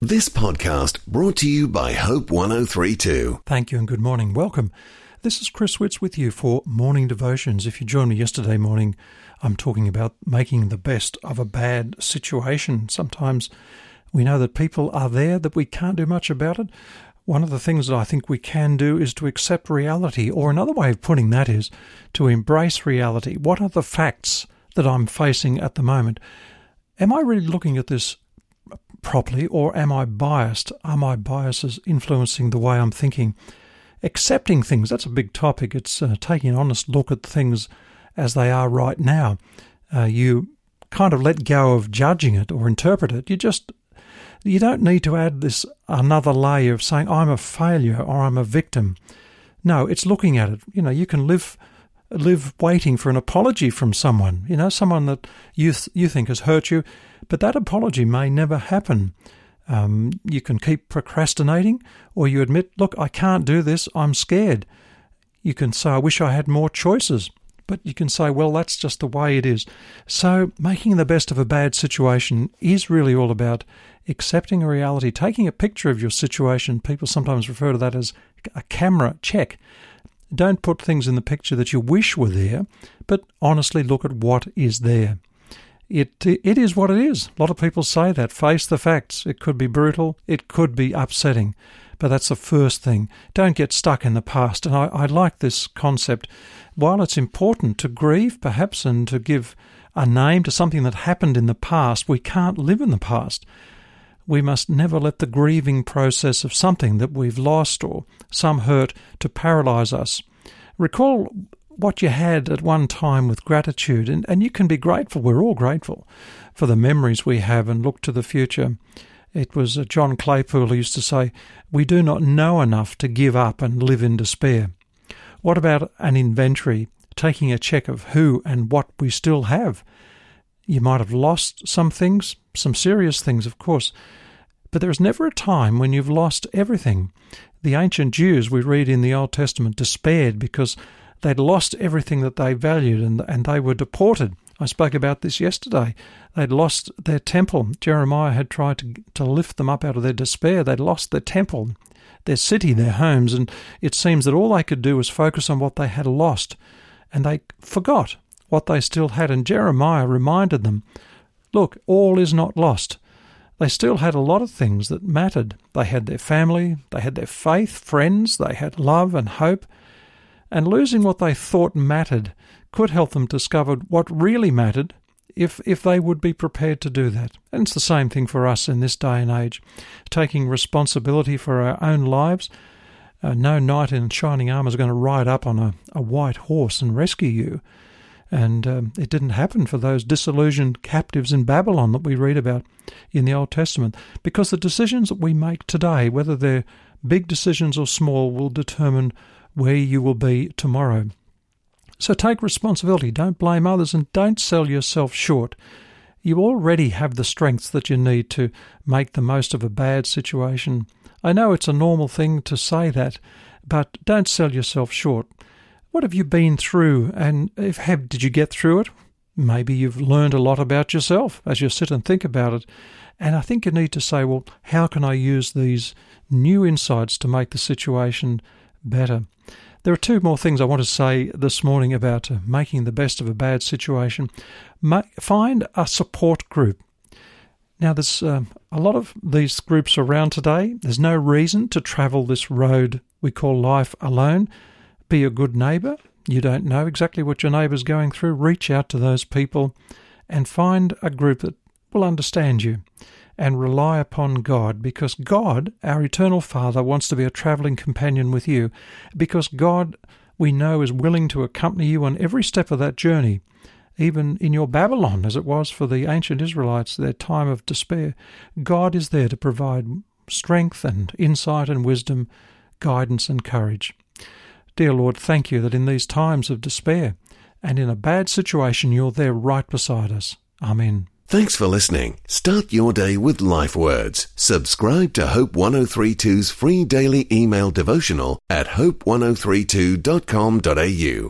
This podcast brought to you by Hope 1032. Thank you and good morning. Welcome. This is Chris Witts with you for Morning Devotions. If you joined me yesterday morning, I'm talking about making the best of a bad situation. Sometimes we know that people are there, that we can't do much about it. One of the things that I think we can do is to accept reality, or another way of putting that is to embrace reality. What are the facts that I'm facing at the moment? Am I really looking at this properly, or am I biased? Are my biases influencing the way I'm thinking? Accepting things, that's a big topic. It's taking an honest look at things as they are right now. You kind of let go of judging it or interpret it. You don't need to add this another layer of saying, I'm a failure or I'm a victim. No, it's looking at it. You can live waiting for an apology from someone, someone that you think has hurt you, but that apology may never happen. You can keep procrastinating, or you admit, look, I can't do this, I'm scared. You can say, I wish I had more choices, but you can say, well, that's just the way it is. So making the best of a bad situation is really all about accepting a reality, taking a picture of your situation. People sometimes refer to that as a camera check. Don't put things in the picture that you wish were there, but honestly look at what is there. It is what it is. A lot of people say that. Face the facts. It could be brutal. It could be upsetting. But that's the first thing. Don't get stuck in the past. And I like this concept. While it's important to grieve, perhaps, and to give a name to something that happened in the past, we can't live in the past. We must never let the grieving process of something that we've lost or some hurt to paralyze us. Recall what you had at one time with gratitude, and you can be grateful. We're all grateful for the memories we have and look to the future. It was John Claypool who used to say, we do not know enough to give up and live in despair. What about an inventory, taking a check of who and what we still have? You might have lost some things, some serious things, of course, but there is never a time when you've lost everything. The ancient Jews, we read in the Old Testament, despaired because they'd lost everything that they valued and they were deported. I spoke about this yesterday. They'd lost their temple. Jeremiah had tried to lift them up out of their despair. They'd lost their temple, their city, their homes, and it seems that all they could do was focus on what they had lost, and they forgot what they still had. And Jeremiah reminded them, look, all is not lost. They still had a lot of things that mattered. They had their family, they had their faith, friends, they had love and hope. And losing what they thought mattered could help them discover what really mattered if they would be prepared to do that. And it's the same thing for us in this day and age. Taking responsibility for our own lives. No knight in shining armour is going to ride up on a white horse and rescue you. And it didn't happen for those disillusioned captives in Babylon that we read about in the Old Testament, because the decisions that we make today, whether they're big decisions or small, will determine where you will be tomorrow. So take responsibility, don't blame others, and don't sell yourself short. You already have the strengths that you need to make the most of a bad situation. I know it's a normal thing to say that, but don't sell yourself short. What have you been through, and did you get through it? Maybe you've learned a lot about yourself as you sit and think about it. And I think you need to say, well, how can I use these new insights to make the situation better? There are two more things I want to say this morning about making the best of a bad situation. Find a support group. Now, there's a lot of these groups around today. There's no reason to travel this road we call life alone. Be a good neighbour. You don't know exactly what your neighbour's going through. Reach out to those people and find a group that will understand you. And rely upon God, because God, our eternal Father, wants to be a travelling companion with you, because God, we know, is willing to accompany you on every step of that journey, even in your Babylon, as it was for the ancient Israelites, their time of despair. God is there to provide strength and insight and wisdom, guidance and courage. Dear Lord, thank you that in these times of despair and in a bad situation, you're there right beside us. Amen. Thanks for listening. Start your day with Life Words. Subscribe to Hope 1032's free daily email devotional at hope1032.com.au.